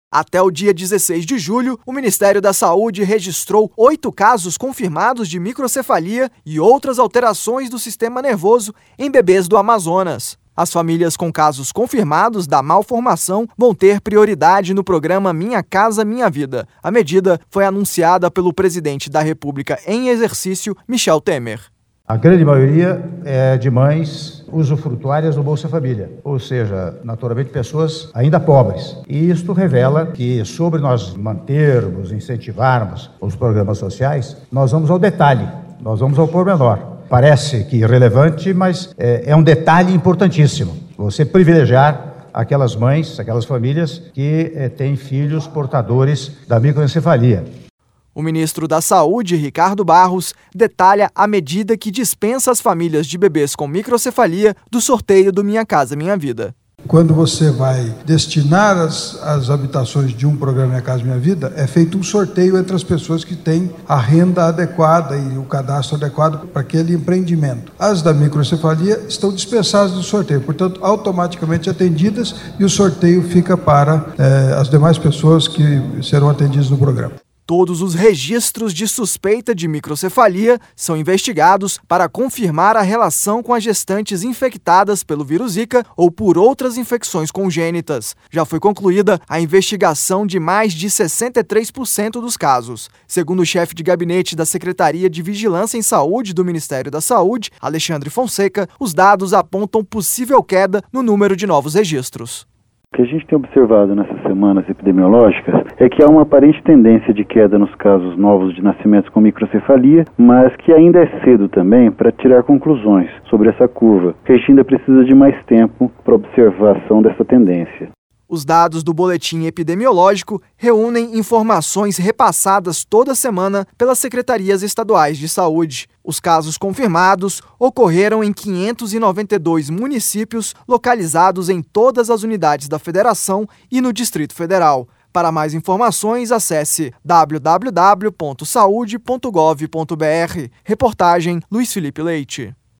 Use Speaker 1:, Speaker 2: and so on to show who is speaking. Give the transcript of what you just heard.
Speaker 1: Até o dia 16 de julho, o Ministério da Saúde registrou 8 casos confirmados de microcefalia e outras alterações do sistema nervoso em bebês do Amazonas. As famílias com casos confirmados da malformação vão ter prioridade no programa Minha Casa Minha Vida. A medida foi anunciada pelo presidente da República em exercício, Michel Temer.
Speaker 2: A grande maioria é de mães usufrutuárias do Bolsa Família, ou seja, naturalmente pessoas ainda pobres. E isto revela que, sobre nós mantermos, incentivarmos os programas sociais, nós vamos ao detalhe, nós vamos ao pormenor. Parece que irrelevante, mas é um detalhe importantíssimo. Você privilegiar aquelas mães, aquelas famílias que têm filhos portadores da microencefalia.
Speaker 1: O ministro da Saúde, Ricardo Barros, detalha a medida que dispensa as famílias de bebês com microcefalia do sorteio do Minha Casa Minha Vida.
Speaker 3: Quando você vai destinar as habitações de um programa Minha Casa Minha Vida, é feito um sorteio entre as pessoas que têm a renda adequada e o cadastro adequado para aquele empreendimento. As da microcefalia estão dispensadas do sorteio, portanto, automaticamente atendidas, e o sorteio fica para as demais pessoas que serão atendidas no programa.
Speaker 1: Todos os registros de suspeita de microcefalia são investigados para confirmar a relação com as gestantes infectadas pelo vírus Zika ou por outras infecções congênitas. Já foi concluída a investigação de mais de 63% dos casos. Segundo o chefe de gabinete da Secretaria de Vigilância em Saúde do Ministério da Saúde, Alexandre Fonseca, os dados apontam possível queda no número de novos registros.
Speaker 4: O que a gente tem observado nessas semanas epidemiológicas é que há uma aparente tendência de queda nos casos novos de nascimentos com microcefalia, mas que ainda é cedo também para tirar conclusões sobre essa curva, que a gente ainda precisa de mais tempo para observação dessa tendência.
Speaker 1: Os dados do boletim epidemiológico reúnem informações repassadas toda semana pelas secretarias estaduais de saúde. Os casos confirmados ocorreram em 592 municípios localizados em todas as unidades da Federação e no Distrito Federal. Para mais informações, acesse www.saude.gov.br. Reportagem Luiz Felipe Leite.